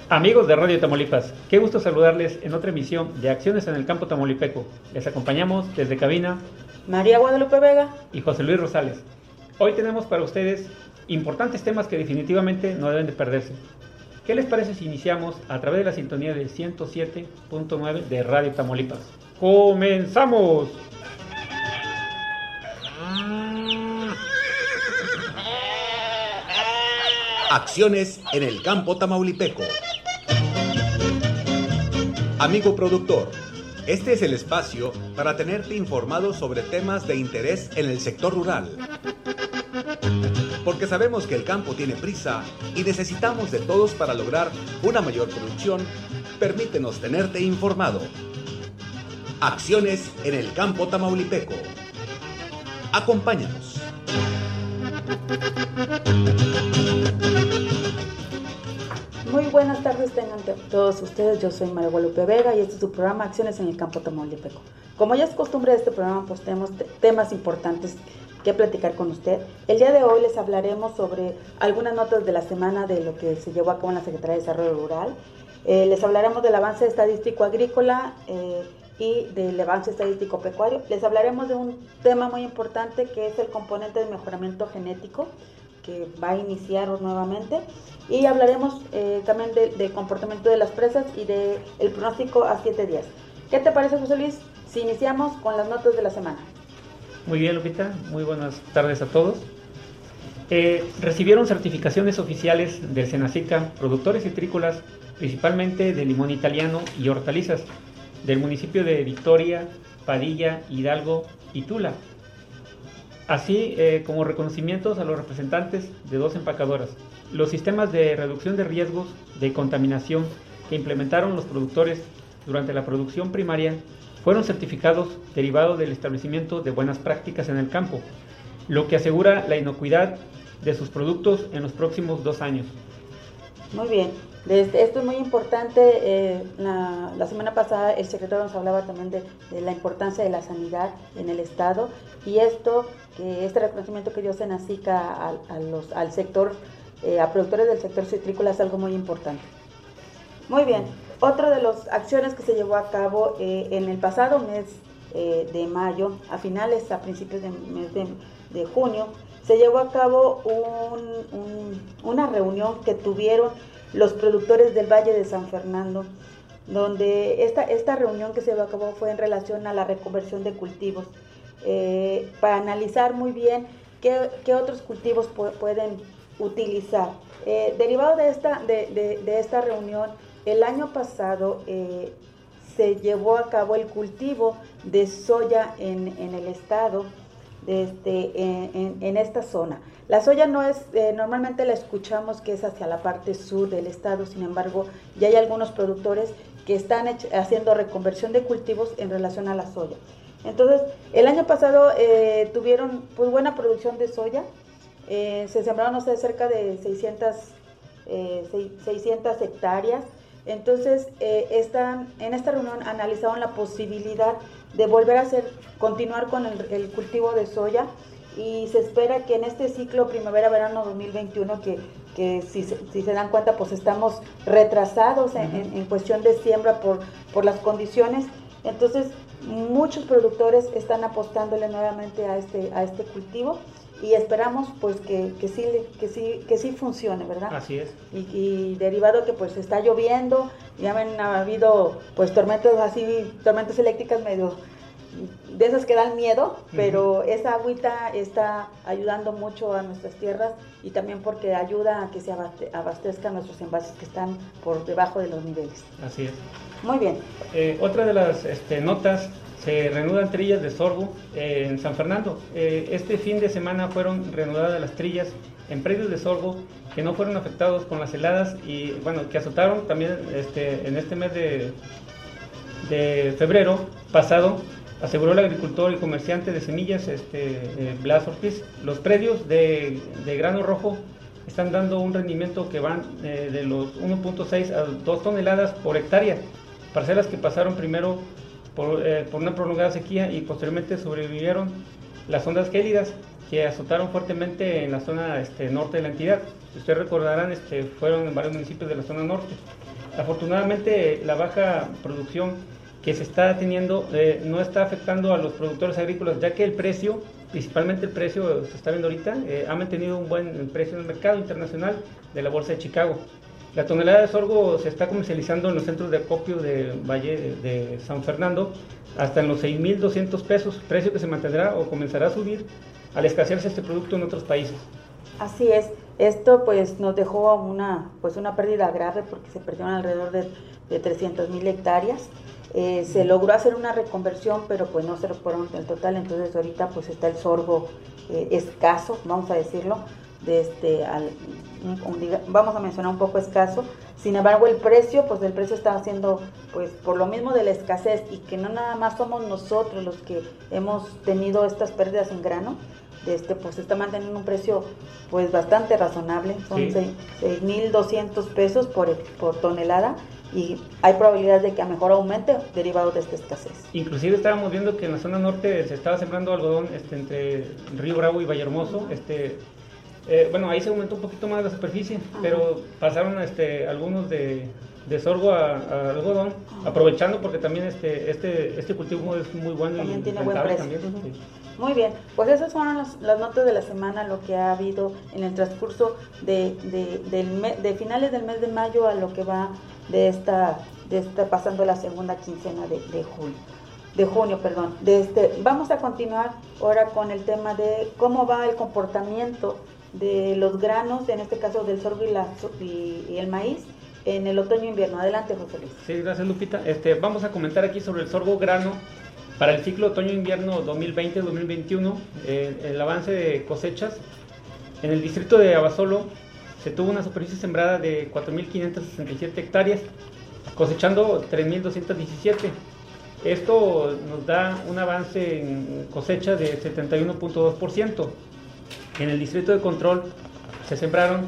Amigos de Radio Tamaulipas, qué gusto saludarles en otra emisión de Acciones en el Campo Tamaulipeco. Les acompañamos desde cabina María Guadalupe Vega y José Luis Rosales. Hoy tenemos para ustedes importantes temas que definitivamente no deben de perderse. ¿Qué les parece si iniciamos a través de la sintonía del 107.9 de Radio Tamaulipas? ¡Comenzamos! Acciones en el Campo Tamaulipeco. Amigo productor, este es el espacio para tenerte informado sobre temas de interés en el sector rural. Porque sabemos que el campo tiene prisa y necesitamos de todos para lograr una mayor producción, permítenos tenerte informado. Acciones en el Campo Tamaulipeco. Acompáñanos. Muy buenas tardes tengan todos ustedes, yo soy María Guadalupe Vega y este es su programa Acciones en el Campo Tamaulipeco. Como ya es costumbre de este programa, pues tenemos temas importantes que platicar con usted. El día de hoy les hablaremos sobre algunas notas de la semana de lo que se llevó a cabo en la Secretaría de Desarrollo Rural. Les hablaremos del avance estadístico agrícola y del avance estadístico pecuario. Les hablaremos de un tema muy importante que es el componente de mejoramiento genético, que va a iniciar nuevamente, y hablaremos también del comportamiento de las presas y del pronóstico a 7 días. ¿Qué te parece, José Luis, si iniciamos con las notas de la semana? Muy bien, Lupita, muy buenas tardes a todos. Recibieron certificaciones oficiales del Senacica productores citrícolas, principalmente de limón italiano y hortalizas, del municipio de Victoria, Padilla, Hidalgo y Tula, así como reconocimientos a los representantes de 2 empacadoras. Los sistemas de reducción de riesgos de contaminación que implementaron los productores durante la producción primaria fueron certificados derivado del establecimiento de buenas prácticas en el campo, lo que asegura la inocuidad de sus productos en los próximos 2 años. Muy bien, esto es muy importante. La semana pasada el secretario nos hablaba también de la importancia de la sanidad en el estado, y este reconocimiento que dio Senacica al sector, a productores del sector citrícola, es algo muy importante. Muy bien, otra de las acciones que se llevó a cabo en el pasado mes de mayo, a principios del mes de junio, se llevó a cabo una reunión que tuvieron los productores del Valle de San Fernando, donde esta reunión que se llevó a cabo fue en relación a la reconversión de cultivos, para analizar muy bien qué otros cultivos pueden utilizar. Derivado de esta reunión, el año pasado se llevó a cabo el cultivo de soya en el estado, en esta zona. La soya no es, normalmente la escuchamos que es hacia la parte sur del estado, sin embargo, ya hay algunos productores que están haciendo reconversión de cultivos en relación a la soya. Entonces, el año pasado tuvieron pues buena producción de soya, se sembraron cerca de 600 hectáreas. Entonces, en esta reunión analizaron la posibilidad de volver a continuar con el cultivo de soya, y se espera que en este ciclo primavera-verano 2021, que si se dan cuenta, pues estamos retrasados en cuestión de siembra por las condiciones. Entonces, muchos productores están apostándole nuevamente a este cultivo, y esperamos pues que sí funcione, ¿verdad? Así es. Y derivado que pues está lloviendo, ya han habido pues tormentas eléctricas medio de esas que dan miedo, pero esa agüita está ayudando mucho a nuestras tierras, y también porque ayuda a que se abastezcan nuestros envases que están por debajo de los niveles. Así es. Muy bien. Otra de las notas: se reanudan trillas de sorgo en San Fernando. Este fin de semana fueron reanudadas las trillas en predios de sorgo que no fueron afectados con las heladas y que azotaron también en este mes de febrero pasado, aseguró el agricultor y comerciante de semillas Blas Ortiz. Los predios de grano rojo están dando un rendimiento que van de los 1.6 a 2 toneladas por hectárea, parcelas que pasaron primero por una prolongada sequía y posteriormente sobrevivieron las ondas gélidas que azotaron fuertemente en la zona norte de la entidad. Si ustedes recordarán, fueron en varios municipios de la zona norte. Afortunadamente, la baja producción que se está teniendo no está afectando a los productores agrícolas, ya que el precio, principalmente el precio, se está viendo ahorita, ha mantenido un buen precio en el mercado internacional de la Bolsa de Chicago. La tonelada de sorgo se está comercializando en los centros de acopio de Valle de San Fernando hasta en los 6,200 pesos, precio que se mantendrá o comenzará a subir al escasearse este producto en otros países. Así es, esto pues nos dejó una pérdida grave porque se perdieron alrededor de 300,000 hectáreas. Se logró hacer una reconversión, pero pues no se recuperaron el total, entonces ahorita pues está el sorgo escaso, vamos a decirlo, vamos a mencionar un poco escaso. Sin embargo, el precio está haciendo, pues por lo mismo de la escasez, y que no nada más somos nosotros los que hemos tenido estas pérdidas en grano, pues se está manteniendo un precio pues bastante razonable, son 6,200 pesos por tonelada, y hay probabilidad de que a mejor aumente derivado de esta escasez. Inclusive estábamos viendo que en la zona norte se estaba sembrando algodón entre Río Bravo y Vallehermoso. Bueno, ahí se aumentó un poquito más la superficie, pero pasaron algunos de sorgo a algodón, aprovechando porque también este cultivo es muy bueno también y tiene buen precio. También, sí. Muy bien, pues esas fueron las notas de la semana, lo que ha habido en el transcurso de finales del mes de mayo a lo que va de esta pasando la segunda quincena de junio. Vamos a continuar ahora con el tema de cómo va el comportamiento de los granos, en este caso del sorgo y el maíz, en el otoño-invierno. Adelante, José Luis. Sí, gracias, Lupita. Vamos a comentar aquí sobre el sorgo grano para el ciclo otoño-invierno 2020-2021, el avance de cosechas. En el distrito de Abasolo se tuvo una superficie sembrada de 4,567 hectáreas, cosechando 3,217. Esto nos da un avance en cosecha de 71.2%. En el distrito de control se sembraron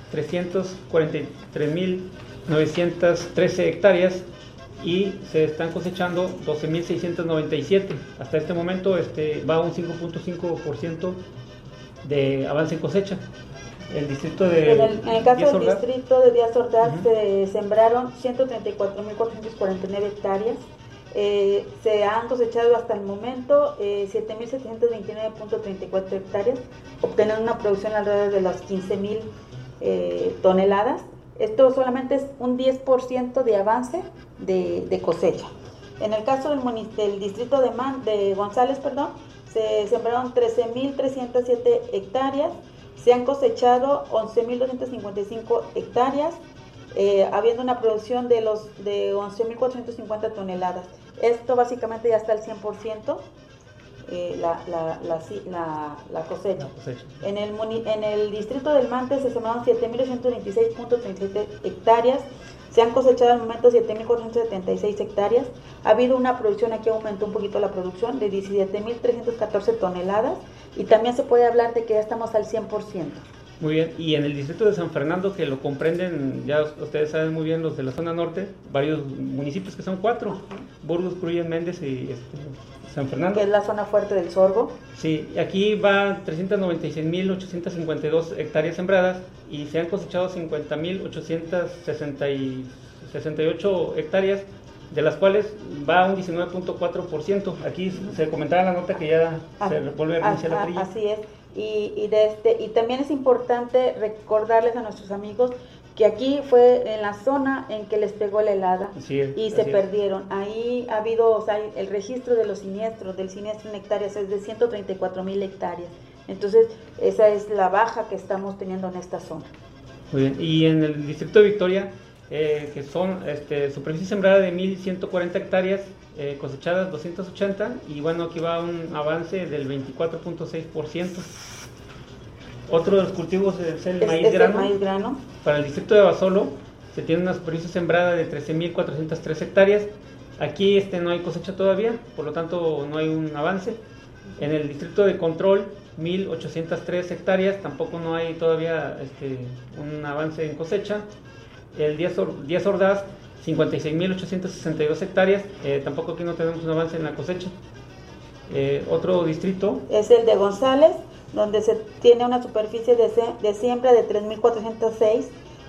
343,913 hectáreas y se están cosechando 12,697. Hasta este momento va un 5.5% de avance en cosecha. El distrito de en el caso del distrito de Díaz Ordaz se sembraron 134,449 hectáreas. Se han cosechado hasta el momento 7,729.34 hectáreas, obteniendo una producción alrededor de las 15,000 toneladas. Esto solamente es un 10% de avance de cosecha. En el caso del distrito de González, se sembraron 13,307 hectáreas, se han cosechado 11,255 hectáreas, habiendo una producción de 11,450 toneladas. Esto básicamente ya está al 100%. La cosecha. En el distrito del Mante se sembraron 7,826.37 hectáreas, se han cosechado al momento 7,476 hectáreas, ha habido una producción, aquí aumentó un poquito la producción, de 17,314 toneladas, y también se puede hablar de que ya estamos al 100%. Muy bien, y en el distrito de San Fernando, que lo comprenden, ya ustedes saben muy bien, los de la zona norte, varios municipios que son 4, Burgos, Cruillas, Méndez y San Fernando. Que es la zona fuerte del sorgo. Sí, aquí va 396,852 hectáreas sembradas y se han cosechado 50,868 hectáreas, de las cuales va un 19.4%. Aquí se comentaba en la nota que ya se vuelve a reiniciar la trilla. Así es. Y también es importante recordarles a nuestros amigos que aquí fue en la zona en que les pegó la helada y se perdieron. Ahí ha habido, el registro de los siniestros, del siniestro en hectáreas es de 134,000 hectáreas. Entonces, esa es la baja que estamos teniendo en esta zona. Muy bien, y en el distrito de Victoria, que son superficie sembrada de 1,140 hectáreas, cosechadas 280, y bueno, aquí va un avance del 24.6%. Otro de los cultivos es el maíz grano. Para el distrito de Abasolo se tiene una superficie sembrada de 13,403 hectáreas. Aquí no hay cosecha todavía, por lo tanto no hay un avance. En el distrito de control, 1,803 hectáreas, tampoco no hay todavía un avance en cosecha. El Díaz Ordaz, 56,862 hectáreas, tampoco aquí no tenemos un avance en la cosecha. Otro distrito es el de González, donde se tiene una superficie de siembra de 3,406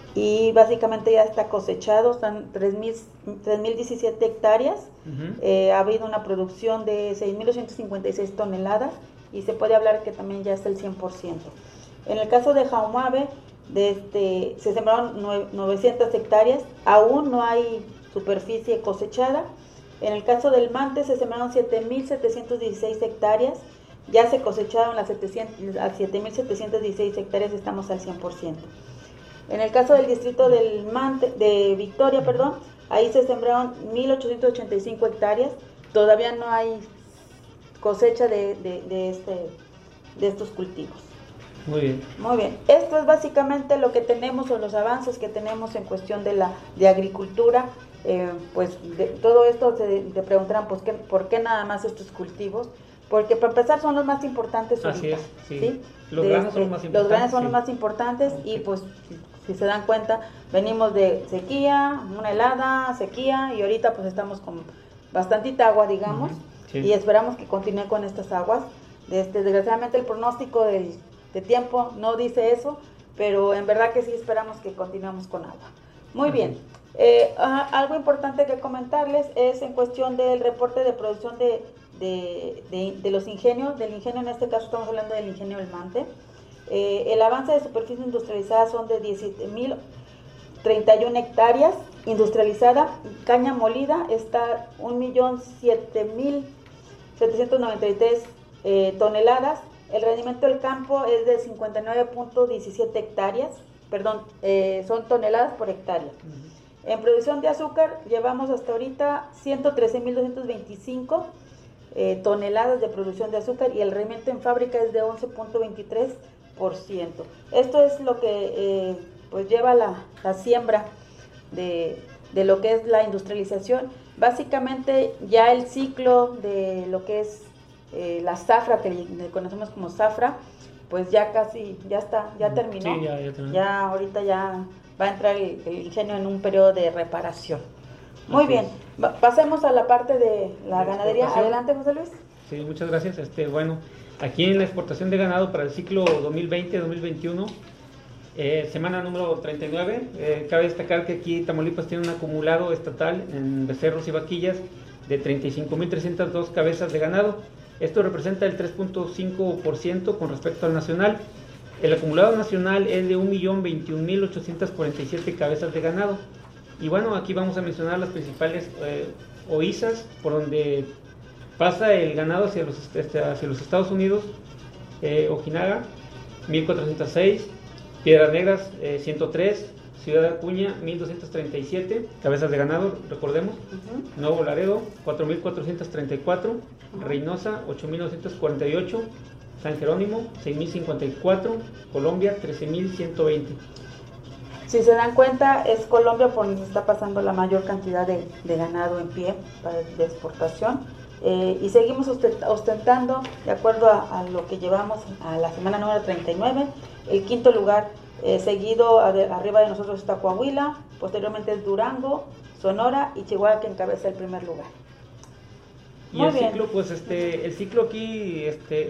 y básicamente ya está cosechado, están 3.017 hectáreas, ha habido una producción de 6.256 toneladas y se puede hablar que también ya está el 100%. En el caso de Jaumabe, se sembraron 900 hectáreas, aún no hay superficie cosechada. En el caso del Mante se sembraron 7.716 hectáreas, ya se cosecharon las 7.716 hectáreas, estamos al 100%. En el caso del distrito de Victoria, ahí se sembraron 1.885 hectáreas, todavía no hay cosecha de estos cultivos. Muy bien. Muy bien. Esto es básicamente lo que tenemos o los avances que tenemos en cuestión de agricultura. Pues de todo esto te preguntarán, pues, ¿por qué nada más estos cultivos? Porque para empezar son los más importantes ahorita. Así es, sí. ¿Sí? Los granos son los más importantes. Los granos son los más importantes y pues si se dan cuenta, venimos de sequía, una helada, sequía y ahorita pues estamos con bastantita agua, digamos, sí. Y esperamos que continúe con estas aguas. Desgraciadamente el pronóstico de tiempo no dice eso, pero en verdad que sí esperamos que continuemos con agua. Muy bien. Algo importante que comentarles es en cuestión del reporte de producción de los ingenios, del ingenio, en este caso estamos hablando del ingenio El Mante. El avance de superficie industrializada son de 17.031 hectáreas industrializada, caña molida está 1.007.793 toneladas, el rendimiento del campo es de 59.17 hectáreas, son toneladas por hectárea. En producción de azúcar llevamos hasta ahorita 113.225 toneladas de producción de azúcar y el rendimiento en fábrica es de 11.23%. Esto es lo que pues lleva la siembra de lo que es la industrialización. Básicamente ya el ciclo de lo que es la zafra, que le conocemos como zafra, pues ya casi, ya terminó. Sí, ya terminó. Ya ahorita ya va a entrar el ingenio en un periodo de reparación. Muy bien, pasemos a la parte de la ganadería. Adelante, José Luis. Sí, muchas gracias. Bueno, aquí en la exportación de ganado para el ciclo 2020-2021, semana número 39, cabe destacar que aquí Tamaulipas tiene un acumulado estatal en becerros y vaquillas de 35.302 cabezas de ganado. Esto representa el 3.5% con respecto al nacional. El acumulado nacional es de 1.021.847 cabezas de ganado. Y bueno, aquí vamos a mencionar las principales OISAs por donde pasa el ganado hacia los Estados Unidos. Ojinaga, 1.406, Piedras Negras, 103, Ciudad Acuña, 1.237 cabezas de ganado, recordemos. Nuevo Laredo, 4.434, Reynosa, 8.948, San Jerónimo, 6.054, Colombia, 13.120. Si se dan cuenta, es Colombia por donde está pasando la mayor cantidad de ganado en pie de exportación. Y seguimos ostentando, de acuerdo a lo que llevamos a la semana número 39, el quinto lugar, seguido arriba de nosotros está Coahuila, posteriormente es Durango, Sonora y Chihuahua, que encabeza el primer lugar. Y el ciclo, pues el ciclo aquí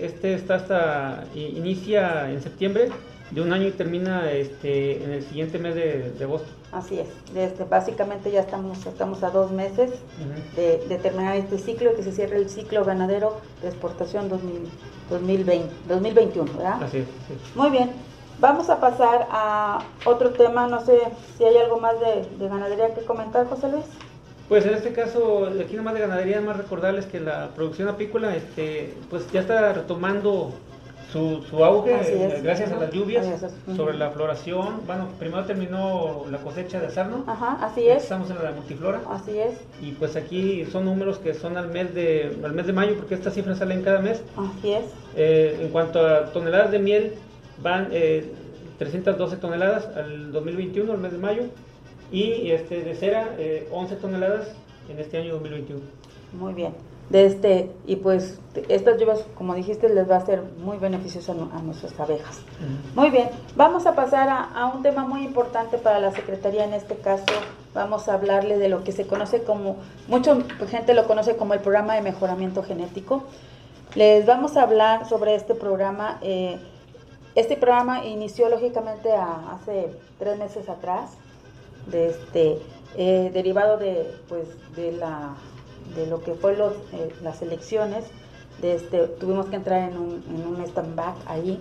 inicia en septiembre de un año y termina en el siguiente mes de agosto. Así es, básicamente ya estamos a 2 meses de terminar este ciclo y que se cierre el ciclo ganadero de exportación 2021, ¿verdad? Así es, sí. Muy bien, vamos a pasar a otro tema, no sé si hay algo más de ganadería que comentar, José Luis. Pues en este caso, aquí nomás de ganadería, más recordarles que la producción apícola pues ya está retomando su auge, gracias a las lluvias, sobre la floración. Bueno, primero terminó la cosecha de azarno. Ajá, así es. Estamos en la multiflora. Así es. Y pues aquí son números que son al mes de mayo, porque estas cifras salen cada mes. Así es. En cuanto a toneladas de miel, van 312 toneladas al 2021, al mes de mayo. Y de cera, 11 toneladas en este año 2021. Muy bien. Y pues estas lluvias, como dijiste, les va a ser muy beneficioso a nuestras abejas. Muy bien, vamos a pasar a un tema muy importante para la Secretaría. En este caso vamos a hablarle de lo que se conoce como, mucha gente lo conoce como el programa de mejoramiento genético. Les vamos a hablar sobre este programa. Este programa inició lógicamente hace 3 meses atrás, derivado de lo que fue las elecciones. Tuvimos que entrar en un stand-back ahí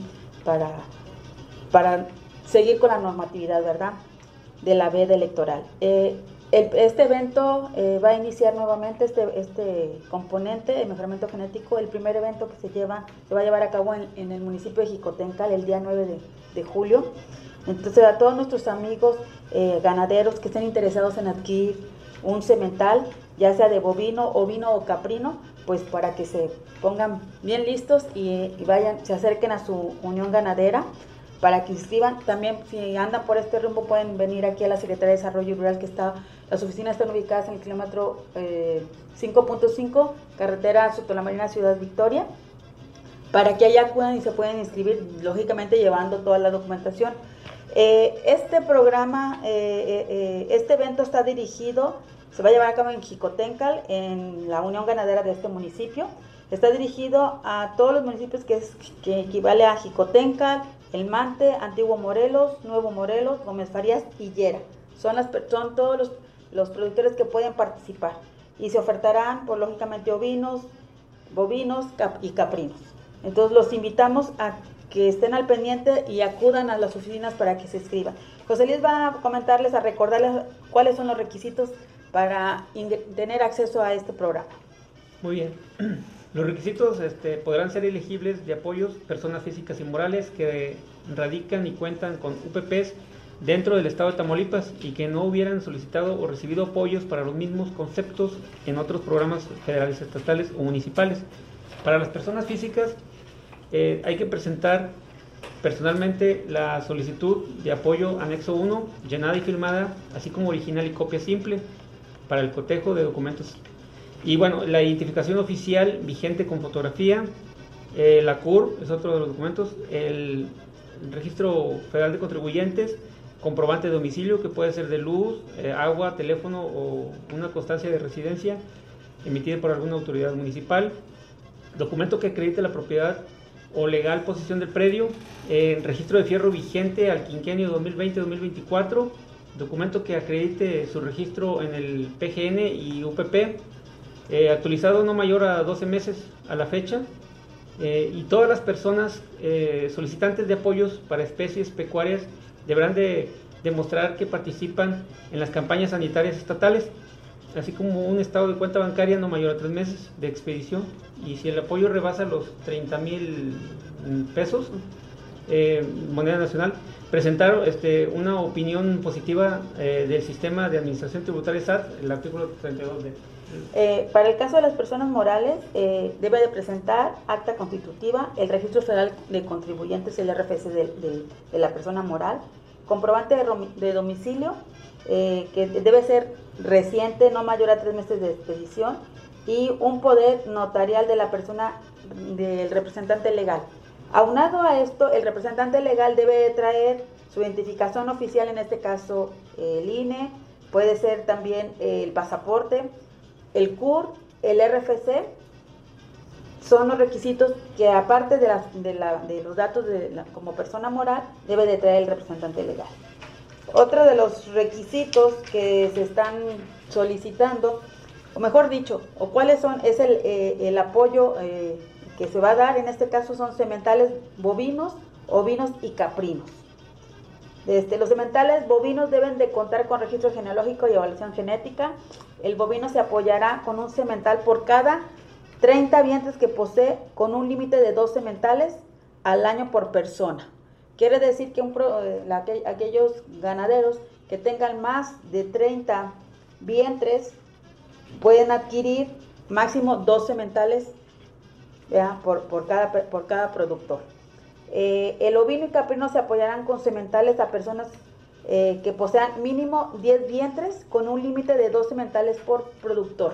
para seguir con la normatividad, ¿verdad?, de la veda electoral. Este evento va a iniciar nuevamente este componente, el mejoramiento genético. El primer evento que se va a llevar a cabo en el municipio de Jicotencal el día 9 de julio. Entonces, a todos nuestros amigos ganaderos que estén interesados en adquirir un semental, ya sea de bovino, ovino o caprino, pues para que se pongan bien listos y se acerquen a su unión ganadera para que inscriban. También, si andan por este rumbo, pueden venir aquí a la Secretaría de Desarrollo Rural, las oficinas están ubicadas en el kilómetro 5.5, carretera Sotolamarina, Ciudad Victoria, para que allá acudan y se pueden inscribir, lógicamente llevando toda la documentación. Este programa, este evento está dirigido, se va a llevar a cabo en Jicotencal, en la unión ganadera de este municipio. Está dirigido a todos los municipios que equivale a Jicotencal, El Mante, Antiguo Morelos, Nuevo Morelos, Gómez Farías y Llera. Son todos los productores que pueden participar, y se ofertarán, pues, lógicamente, ovinos, bovinos y caprinos. Entonces los invitamos a que estén al pendiente y acudan a las oficinas para que se inscriban. José Luis va a comentarles, a recordarles cuáles son los requisitos para tener acceso a este programa. Muy bien. Los requisitos podrán ser elegibles de apoyos personas físicas y morales que radican y cuentan con UPPs dentro del estado de Tamaulipas y que no hubieran solicitado o recibido apoyos para los mismos conceptos en otros programas federales, estatales o municipales. Para las personas físicas hay que presentar personalmente la solicitud de apoyo anexo 1, llenada y firmada, así como original y copia simple para el cotejo de documentos. Y bueno, la identificación oficial vigente con fotografía, la CUR es otro de los documentos, el registro federal de contribuyentes, comprobante de domicilio que puede ser de luz, agua, teléfono o una constancia de residencia emitida por alguna autoridad municipal, documento que acredite la propiedad o legal posesión del predio, registro de fierro vigente al quinquenio 2020-2024, documento que acredite su registro en el PGN y UPP, actualizado no mayor a 12 meses a la fecha, y todas las personas solicitantes de apoyos para especies pecuarias deberán de demostrar que participan en las campañas sanitarias estatales, así como un estado de cuenta bancaria no mayor a 3 meses de expedición, y si el apoyo rebasa los 30,000 pesos, moneda nacional, presentar una opinión positiva del sistema de administración tributaria SAT, el artículo 32D. Para el caso de las personas morales, debe de presentar acta constitutiva, el registro federal de contribuyentes, el RFC de la persona moral, comprobante de domicilio, que debe ser reciente, no mayor a 3 meses de expedición, y un poder notarial de la persona, del representante legal. Aunado a esto, el representante legal debe traer su identificación oficial, en este caso el INE, puede ser también el pasaporte, el CUR, el RFC. Son los requisitos que, aparte de los datos como persona moral, debe de traer el representante legal. Otro de los requisitos que se están solicitando, o mejor dicho, o cuáles son, es el apoyo que se va a dar. En este caso son sementales bovinos, ovinos y caprinos. Los sementales bovinos deben de contar con registro genealógico y evaluación genética. El bovino se apoyará con un semental por cada 30 vientres que posee, con un límite de 2 sementales al año por persona. Quiere decir que aquellos ganaderos que tengan más de 30 vientres pueden adquirir máximo 2 sementales por cada productor. El ovino y caprino se apoyarán con sementales a personas que posean mínimo 10 vientres, con un límite de 2 sementales por productor.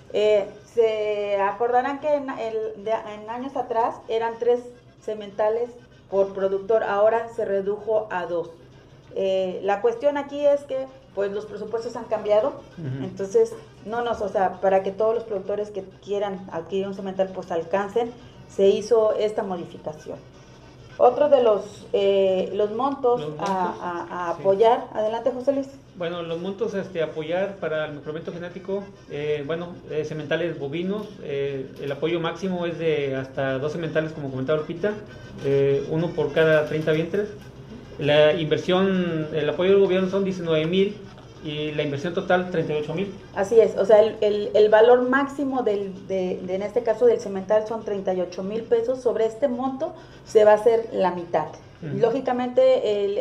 Se acordarán que en años atrás eran 3 sementales por productor, ahora se redujo a 2. La cuestión aquí es que pues los presupuestos han cambiado, entonces para que todos los productores que quieran adquirir un semental pues alcancen, se hizo esta modificación. Otro de los montos a apoyar. Adelante, José Luis. Bueno, los montos apoyar para el mejoramiento genético, sementales bovinos, el apoyo máximo es de hasta 2 sementales, como comentaba Lupita, uno por cada 30 vientres. La inversión, el apoyo del gobierno son 19,000 y la inversión total 38,000. Así es, o sea, el valor máximo en este caso del semental son 38,000 pesos. Sobre este monto se va a hacer la mitad. Lógicamente,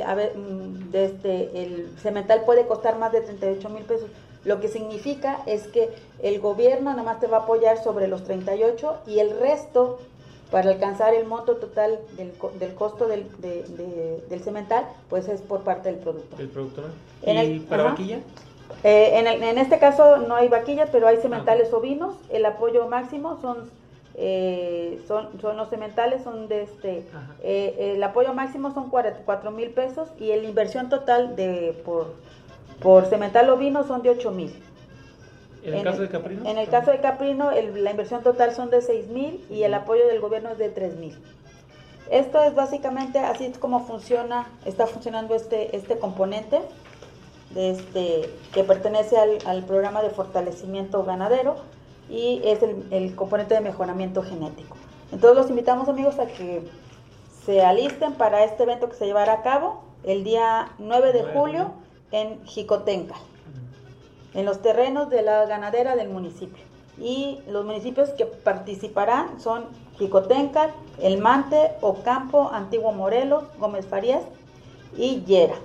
el semental puede costar más de 38,000 pesos. Lo que significa es que el gobierno nada más te va a apoyar sobre los 38 y el resto, para alcanzar el monto total del costo del semental, pues es por parte del productor. ¿El productor? ¿Y para vaquilla? En este caso no hay vaquilla, pero hay sementales ovinos. El apoyo máximo son los sementales, son el apoyo máximo son 44,000 pesos y la inversión total por semental ovino son de 8,000. ¿En el caso de caprino? En el caso de caprino, la inversión total son de 6,000 y el apoyo del gobierno es de 3,000. Esto es básicamente así como está funcionando este componente que pertenece al programa de fortalecimiento ganadero y es el componente de mejoramiento genético. Entonces los invitamos, amigos, a que se alisten para este evento que se llevará a cabo el día 9 de julio en Jicotenca, en los terrenos de la ganadera del municipio. Y los municipios que participarán son Jicotenca, El Mante, Ocampo, Antiguo Morelos, Gómez Farías y Llera.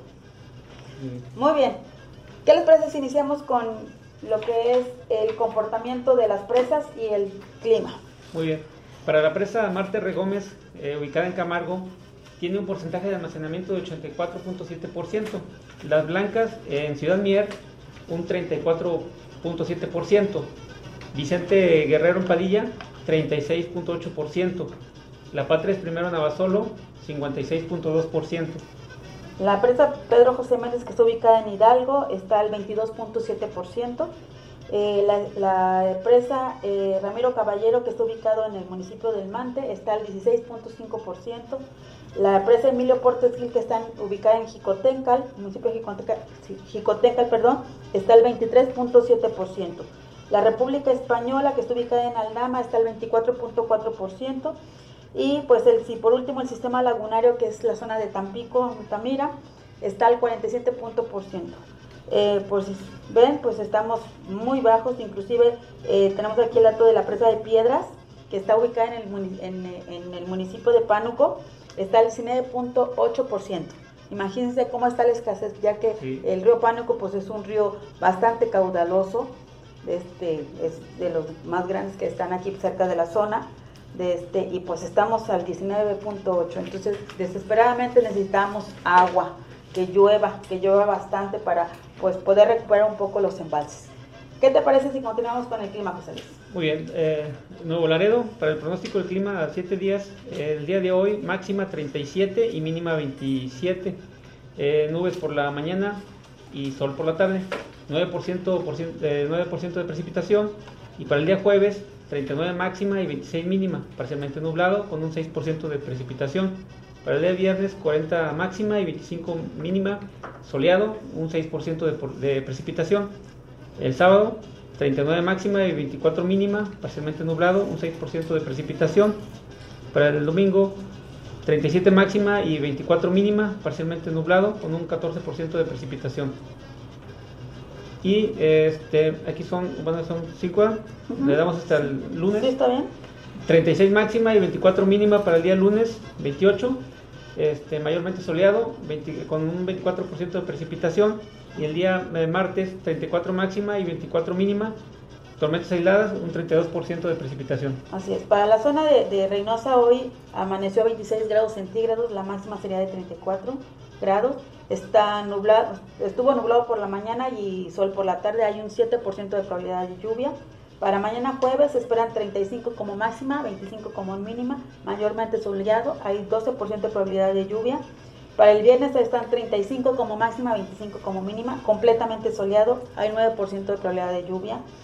Muy bien, ¿qué les parece si iniciamos con lo que es el comportamiento de las presas y el clima? Muy bien, para la presa Marte R. Gómez, ubicada en Camargo, tiene un porcentaje de almacenamiento de 84.7%. Las blancas en Ciudad Mier, un 34.7%. Vicente Guerrero en Padilla, 36.8%. La Patria es Primero Navasolo, 56.2%. La presa Pedro José Méndez, que está ubicada en Hidalgo, está al 22.7%. La presa Ramiro Caballero, que está ubicado en el municipio del Mante, está al 16.5%. La presa Emilio Portes Gil, que está ubicada en Jicotencal, municipio de Jicotencal, está al 23.7%. La República Española, que está ubicada en Aldama, está al 24.4%. Y pues por último el sistema lagunario, que es la zona de Tampico, Altamira, está al 47%. Pues ven, pues estamos muy bajos. Inclusive tenemos aquí el dato de la presa de Piedras, que está ubicada en el municipio de Pánuco, está al 19.8%. Imagínense cómo está la escasez, ya que sí, el río Pánuco pues es un río bastante caudaloso, es de los más grandes que están aquí cerca de la zona, y pues estamos al 19.8. Entonces desesperadamente necesitamos agua, que llueva bastante para pues poder recuperar un poco los embalses. ¿Qué te parece si continuamos con el clima, José Luis? Muy bien, Nuevo Laredo, para el pronóstico del clima a 7 días, el día de hoy máxima 37 y mínima 27, nubes por la mañana y sol por la tarde, 9% de precipitación, y para el día jueves 39 máxima y 26 mínima, parcialmente nublado con un 6% de precipitación. Para el día viernes 40 máxima y 25 mínima, soleado, un 6% de precipitación. El sábado 39 máxima y 24 mínima, parcialmente nublado, un 6% de precipitación. Para el domingo 37 máxima y 24 mínima, parcialmente nublado, con un 14% de precipitación. Y aquí son 5, le damos hasta el lunes. Sí, está bien. 36 máxima y 24 mínima para el día lunes 28, mayormente soleado, con un 24% de precipitación. Y el día martes 34 máxima y 24 mínima, tormentas aisladas, un 32% de precipitación. Así es, para la zona de Reynosa hoy amaneció a 26 grados centígrados, la máxima sería de 34 grados. Está nublado, estuvo nublado por la mañana y sol por la tarde, hay un 7% de probabilidad de lluvia. Para mañana jueves se esperan 35 como máxima, 25 como mínima, mayormente soleado, hay 12% de probabilidad de lluvia. Para el viernes están 35 como máxima, 25 como mínima, completamente soleado, hay 9% de probabilidad de lluvia.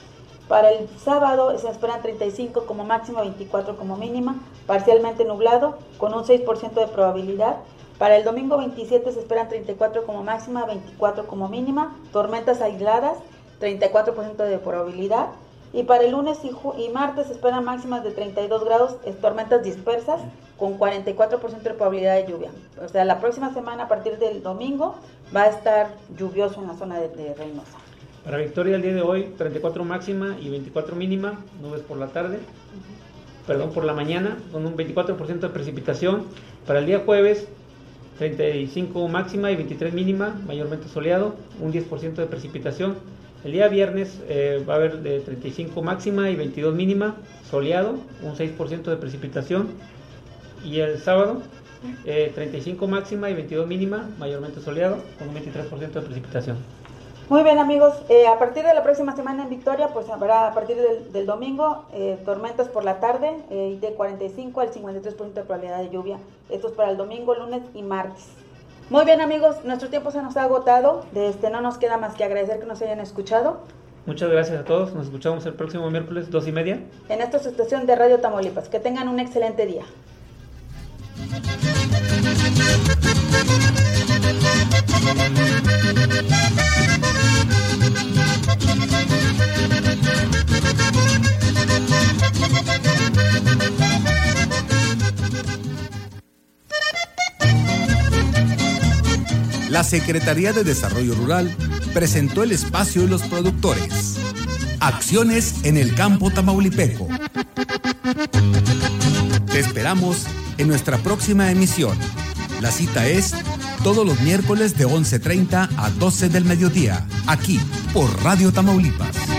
Para el sábado se esperan 35 como máxima, 24 como mínima, parcialmente nublado, con un 6% de probabilidad. Para el domingo 27 se esperan 34 como máxima, 24 como mínima, tormentas aisladas, 34% de probabilidad. Y para el lunes y martes se esperan máximas de 32 grados, tormentas dispersas, con 44% de probabilidad de lluvia. O sea, la próxima semana, a partir del domingo, va a estar lluvioso en la zona de Reynosa. Para Victoria el día de hoy, 34 máxima y 24 mínima, nubes por la tarde, por la mañana, con un 24% de precipitación. Para el día jueves, 35 máxima y 23 mínima, mayormente soleado, un 10% de precipitación. El día viernes va a haber de 35 máxima y 22 mínima, soleado, un 6% de precipitación. Y el sábado, 35 máxima y 22 mínima, mayormente soleado, con un 23% de precipitación. Muy bien, amigos, a partir de la próxima semana en Victoria, pues habrá a partir del domingo tormentas por la tarde y de 45 al 53% de probabilidad de lluvia. Esto es para el domingo, lunes y martes. Muy bien, amigos, nuestro tiempo se nos ha agotado. No nos queda más que agradecer que nos hayan escuchado. Muchas gracias a todos. Nos escuchamos el próximo miércoles 2:30 en esta estación de Radio Tamaulipas. Que tengan un excelente día. La Secretaría de Desarrollo Rural presentó el espacio de los productores. Acciones en el campo tamaulipeco. Te esperamos en nuestra próxima emisión. La cita es todos los miércoles de 11:30 a 12 del mediodía, aquí por Radio Tamaulipas.